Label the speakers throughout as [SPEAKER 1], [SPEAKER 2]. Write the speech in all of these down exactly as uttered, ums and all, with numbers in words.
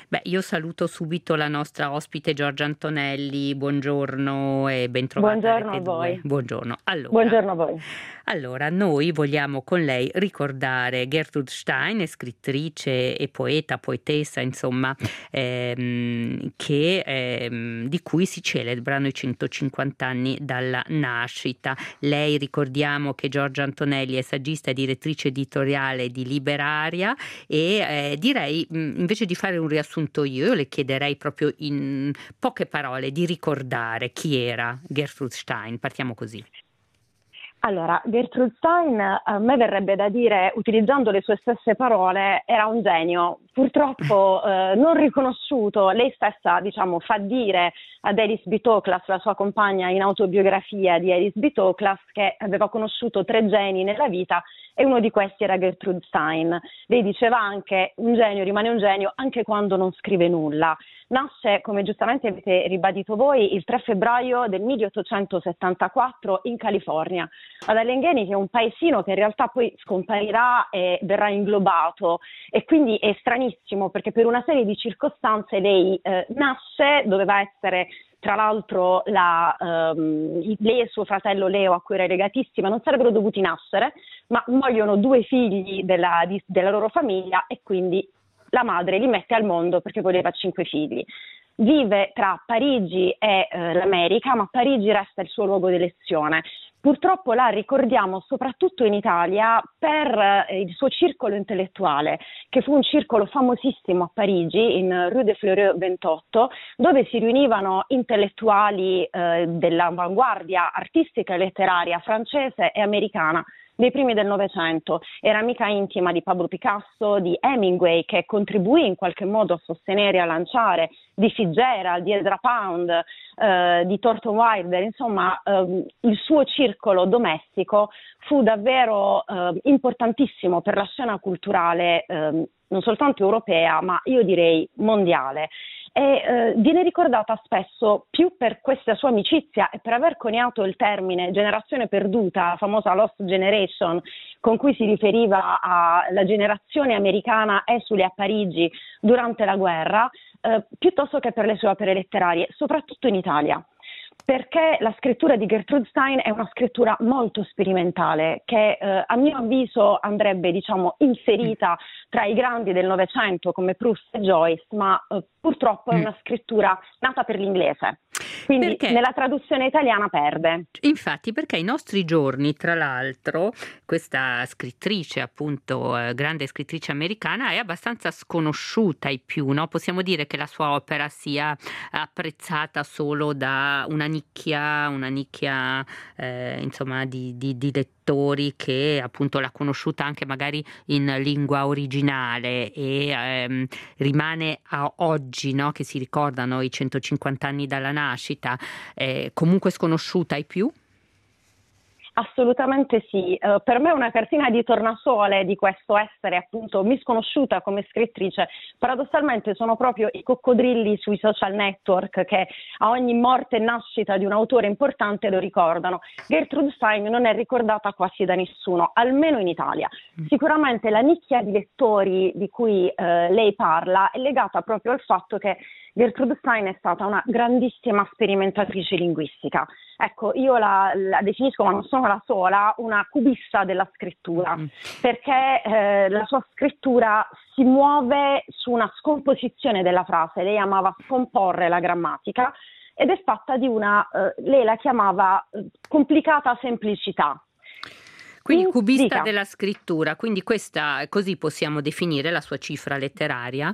[SPEAKER 1] Beh, io saluto subito la nostra ospite Giorgia Antonelli, buongiorno e bentrovata a
[SPEAKER 2] Buongiorno a
[SPEAKER 1] Rete due.
[SPEAKER 2] voi.
[SPEAKER 1] Buongiorno. Allora,
[SPEAKER 2] Buongiorno a voi.
[SPEAKER 1] allora, noi vogliamo con lei ricordare Gertrude Stein, scrittrice e poeta, poetessa, insomma, ehm, che, ehm, di cui si celebrano i centocinquanta anni dalla nascita. Lei, ricordiamo che Giorgia Antonelli è saggista e direttrice editoriale di Liberaria e eh, direi, mh, invece di fare un riassunto io, io le chiederei proprio in poche parole di ricordare chi era Gertrude Stein. Partiamo così.
[SPEAKER 2] Allora, Gertrude Stein, a me verrebbe da dire, utilizzando le sue stesse parole, era un genio, purtroppo eh, non riconosciuto. Lei stessa, diciamo, fa dire ad Alice B. Toklas, la sua compagna in autobiografia di Alice B. Toklas, che aveva conosciuto tre geni nella vita e uno di questi era Gertrude Stein. Lei diceva anche: un genio rimane un genio anche quando non scrive nulla. Nasce, come giustamente avete ribadito voi, il tre febbraio del milleottocentosettantaquattro in California, ad Allegheny, che è un paesino che in realtà poi scomparirà e verrà inglobato, e quindi è stranissimo perché per una serie di circostanze lei eh, nasce, doveva essere tra l'altro la, um, lei e suo fratello Leo, a cui era legatissima, non sarebbero dovuti nascere, ma muoiono due figli della, di, della loro famiglia e quindi la madre li mette al mondo perché voleva cinque figli. Vive tra Parigi e eh, l'America, ma Parigi resta il suo luogo di elezione. Purtroppo la ricordiamo soprattutto in Italia per eh, il suo circolo intellettuale, che fu un circolo famosissimo a Parigi, in Rue de Fleurus ventotto, dove si riunivano intellettuali eh, dell'avanguardia artistica e letteraria francese e americana dei primi del Novecento. Era amica intima di Pablo Picasso, di Hemingway, che contribuì in qualche modo a sostenere e a lanciare, di Fitzgerald, di Ezra Pound, eh, di Thornton Wilder. Insomma, eh, il suo circolo domestico fu davvero eh, importantissimo per la scena culturale eh, non soltanto europea, ma io direi mondiale. E eh, viene ricordata spesso più per questa sua amicizia e per aver coniato il termine generazione perduta, la famosa Lost Generation, con cui si riferiva alla generazione americana esule a Parigi durante la guerra, eh, piuttosto che per le sue opere letterarie, soprattutto in Italia. Perché la scrittura di Gertrude Stein è una scrittura molto sperimentale che eh, a mio avviso andrebbe, diciamo, inserita tra i grandi del Novecento come Proust e Joyce, ma eh, purtroppo è una scrittura nata per l'inglese. Quindi
[SPEAKER 1] Perché?
[SPEAKER 2] Nella traduzione italiana perde.
[SPEAKER 1] Infatti, perché ai nostri giorni, tra l'altro, questa scrittrice, appunto, eh, grande scrittrice americana, è abbastanza sconosciuta ai più, no? Possiamo dire che la sua opera sia apprezzata solo da una nicchia, una nicchia, eh, insomma, di, di, di lettori che appunto l'ha conosciuta anche magari in lingua originale e ehm, rimane a oggi, no? Che si ricordano i centocinquanta anni dalla nascita, eh, comunque sconosciuta ai più?
[SPEAKER 2] Assolutamente sì, uh, per me è una cartina di tornasole di questo essere appunto misconosciuta come scrittrice. Paradossalmente sono proprio i coccodrilli sui social network che a ogni morte e nascita di un autore importante lo ricordano. Gertrude Stein non è ricordata quasi da nessuno, almeno in Italia. Sicuramente la nicchia di lettori di cui uh, lei parla è legata proprio al fatto che Gertrude Stein è stata una grandissima sperimentatrice linguistica. Ecco, io la, la definisco, ma non sono la sola, una cubista della scrittura, perché eh, la sua scrittura si muove su una scomposizione della frase. Lei amava scomporre la grammatica ed è fatta di una, eh, lei la chiamava eh, complicata semplicità.
[SPEAKER 1] Quindi
[SPEAKER 2] In,
[SPEAKER 1] cubista
[SPEAKER 2] dica.
[SPEAKER 1] della scrittura, quindi questa, così possiamo definire la sua cifra letteraria?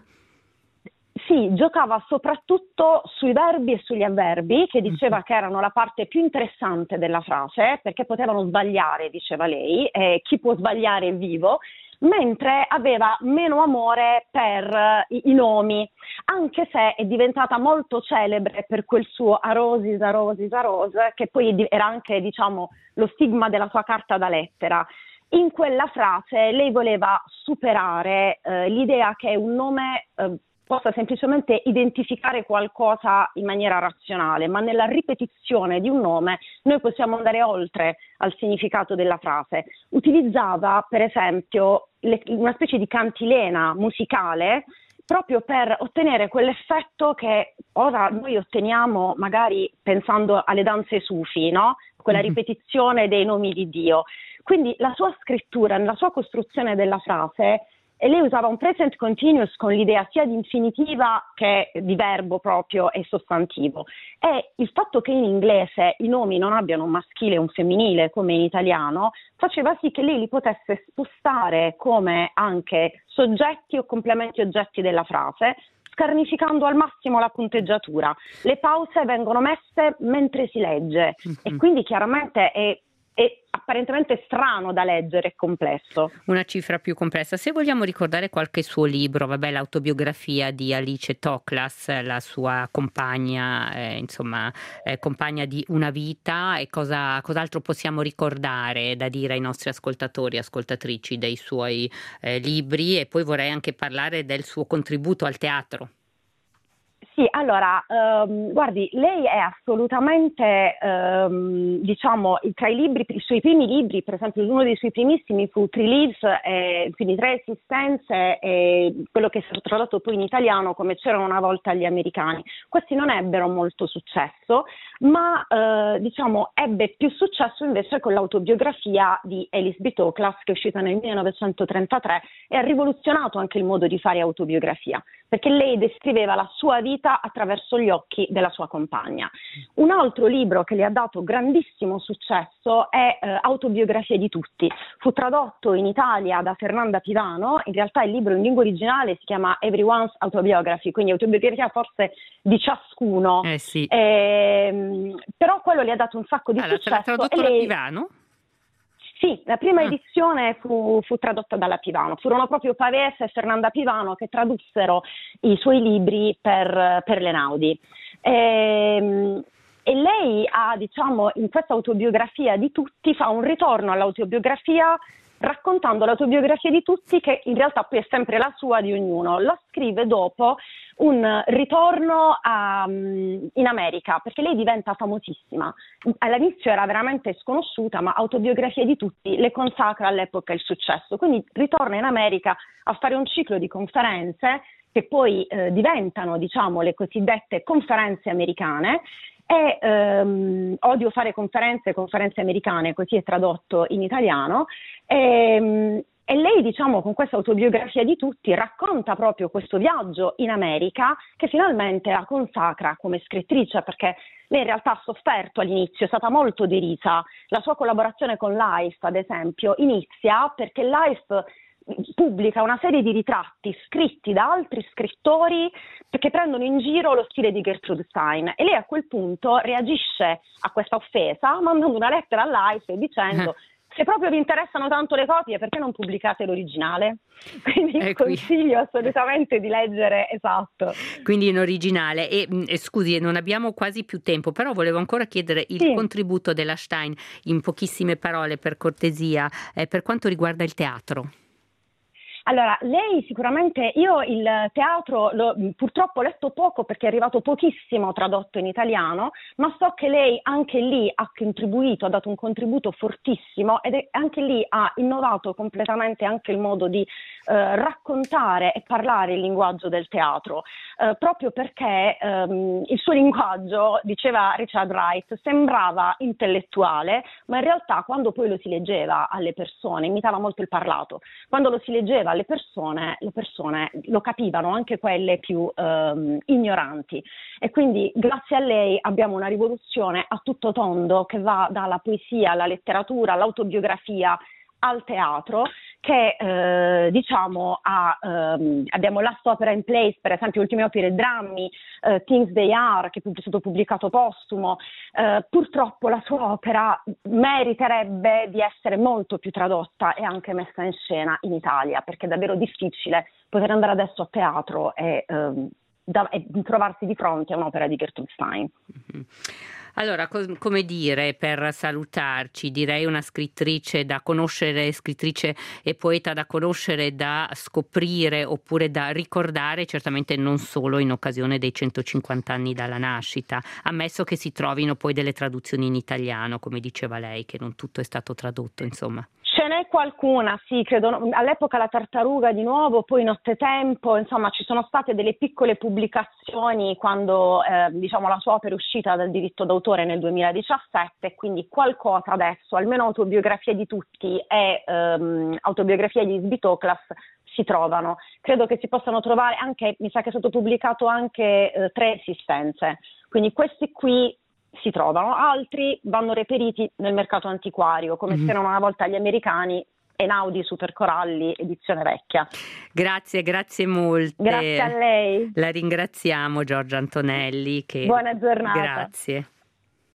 [SPEAKER 2] Sì, giocava soprattutto sui verbi e sugli avverbi, che diceva che erano la parte più interessante della frase, perché potevano sbagliare, diceva lei, e chi può sbagliare è vivo, mentre aveva meno amore per i, i nomi, anche se è diventata molto celebre per quel suo Arosis, Arosis, Arose, che poi era anche, diciamo, lo stigma della sua carta da lettera. In quella frase lei voleva superare eh, l'idea che un nome eh, possa semplicemente identificare qualcosa in maniera razionale, ma nella ripetizione di un nome noi possiamo andare oltre al significato della frase. Utilizzava, per esempio, le, una specie di cantilena musicale proprio per ottenere quell'effetto che ora noi otteniamo magari pensando alle danze sufi, no? Quella ripetizione dei nomi di Dio. Quindi la sua scrittura, nella sua costruzione della frase, e lei usava un present continuous con l'idea sia di infinitiva che di verbo proprio e sostantivo. E il fatto che in inglese i nomi non abbiano un maschile e un femminile come in italiano faceva sì che lei li potesse spostare come anche soggetti o complementi oggetti della frase, scarnificando al massimo la punteggiatura. Le pause vengono messe mentre si legge e quindi chiaramente è è apparentemente strano da leggere e complesso.
[SPEAKER 1] Una cifra più complessa. Se vogliamo ricordare qualche suo libro, vabbè, l'autobiografia di Alice Toklas, la sua compagna, eh, insomma, eh, compagna di una vita, e cosa, cos'altro possiamo ricordare da dire ai nostri ascoltatori e ascoltatrici dei suoi eh, libri, e poi vorrei anche parlare del suo contributo al teatro.
[SPEAKER 2] Sì, allora, ehm, guardi, lei è assolutamente, ehm, diciamo, tra i libri, i suoi primi libri, per esempio uno dei suoi primissimi fu Three Leaves, eh, quindi Tre esistenze, e quello che è stato tradotto poi in italiano come C'erano una volta gli americani. Questi non ebbero molto successo, ma eh, diciamo ebbe più successo invece con l'autobiografia di Alice B. Toklas, che è uscita nel millenovecentotrentatré e ha rivoluzionato anche il modo di fare autobiografia, perché lei descriveva la sua vita attraverso gli occhi della sua compagna. Un altro libro che le ha dato grandissimo successo è eh, Autobiografia di tutti. Fu tradotto in Italia da Fernanda Pivano, in realtà il libro in lingua originale si chiama Everyone's Autobiography, quindi autobiografia forse di ciascuno.
[SPEAKER 1] Eh sì.
[SPEAKER 2] Eh, però quello le ha dato un sacco di
[SPEAKER 1] allora,
[SPEAKER 2] successo.
[SPEAKER 1] L'ha tradotto
[SPEAKER 2] e
[SPEAKER 1] da
[SPEAKER 2] lei...
[SPEAKER 1] Pivano?
[SPEAKER 2] Sì, la prima
[SPEAKER 1] Ah.
[SPEAKER 2] edizione fu, fu tradotta dalla Pivano. Furono proprio Pavese e Fernanda Pivano che tradussero i suoi libri per, per l'Einaudi. E, e lei ha, diciamo, in questa autobiografia di tutti, fa un ritorno all'autobiografia raccontando l'autobiografia di tutti, che in realtà poi è sempre la sua di ognuno. La scrive dopo un ritorno a, in America, perché lei diventa famosissima. All'inizio era veramente sconosciuta, ma Autobiografia di tutti le consacra all'epoca il successo. Quindi ritorna in America a fare un ciclo di conferenze che poi eh, diventano, diciamo, le cosiddette conferenze americane. E ehm, odio fare conferenze, conferenze americane, così è tradotto in italiano. E, e lei, diciamo, con questa autobiografia di tutti racconta proprio questo viaggio in America, che finalmente la consacra come scrittrice, perché lei in realtà ha sofferto all'inizio, è stata molto derisa. La sua collaborazione con Life, ad esempio, inizia perché Life pubblica una serie di ritratti scritti da altri scrittori che prendono in giro lo stile di Gertrude Stein, e lei a quel punto reagisce a questa offesa mandando una lettera a Life dicendo: se proprio vi interessano tanto le copie, perché non pubblicate l'originale? Quindi
[SPEAKER 1] Eh,
[SPEAKER 2] consiglio assolutamente di leggere, esatto.
[SPEAKER 1] Quindi in originale. E, e scusi, non abbiamo quasi più tempo, però volevo ancora chiedere il
[SPEAKER 2] Sì.
[SPEAKER 1] contributo della Stein in pochissime parole, per cortesia, eh, per quanto riguarda il teatro.
[SPEAKER 2] Allora, lei sicuramente, io il teatro lo, purtroppo ho letto poco perché è arrivato pochissimo tradotto in italiano, ma so che lei anche lì ha contribuito, ha dato un contributo fortissimo, ed è, anche lì ha innovato completamente anche il modo di eh, raccontare e parlare il linguaggio del teatro, eh, proprio perché ehm, il suo linguaggio, diceva Richard Wright, sembrava intellettuale, ma in realtà quando poi lo si leggeva alle persone, imitava molto il parlato, quando lo si leggeva alle persone, le persone lo capivano, anche quelle più ehm, ignoranti, e quindi grazie a lei abbiamo una rivoluzione a tutto tondo che va dalla poesia alla letteratura, all'autobiografia, al teatro, che eh, diciamo ha, ehm, abbiamo Last Opera in Place, per esempio Ultime Opere Drammi, eh, Things They Are, che è stato pubblicato postumo. Eh, purtroppo la sua opera meriterebbe di essere molto più tradotta e anche messa in scena in Italia, perché è davvero difficile poter andare adesso a teatro e, ehm, da, e trovarsi di fronte a un'opera di Gertrude Stein.
[SPEAKER 1] Mm-hmm. Allora, co- come dire, per salutarci, direi una scrittrice da conoscere, scrittrice e poeta da conoscere, da scoprire oppure da ricordare, certamente non solo in occasione dei centocinquanta anni dalla nascita, ammesso che si trovino poi delle traduzioni in italiano, come diceva lei, che non tutto è stato tradotto, insomma.
[SPEAKER 2] Ce n'è qualcuna, sì, credo, all'epoca La Tartaruga di nuovo, poi Nottetempo, insomma ci sono state delle piccole pubblicazioni quando eh, diciamo la sua opera è uscita dal diritto d'autore nel duemiladiciassette, quindi qualcosa adesso, almeno Autobiografia di tutti e ehm, Autobiografia di Svitoklas si trovano. Credo che si possano trovare anche, mi sa che è stato pubblicato anche eh, Tre esistenze, quindi questi qui si trovano, altri vanno reperiti nel mercato antiquario, come
[SPEAKER 1] Mm-hmm.
[SPEAKER 2] c'erano una volta gli americani, Einaudi Supercoralli, edizione vecchia.
[SPEAKER 1] Grazie, grazie molte.
[SPEAKER 2] Grazie a lei.
[SPEAKER 1] La ringraziamo Giorgia Antonelli. Che...
[SPEAKER 2] Buona giornata.
[SPEAKER 1] Grazie.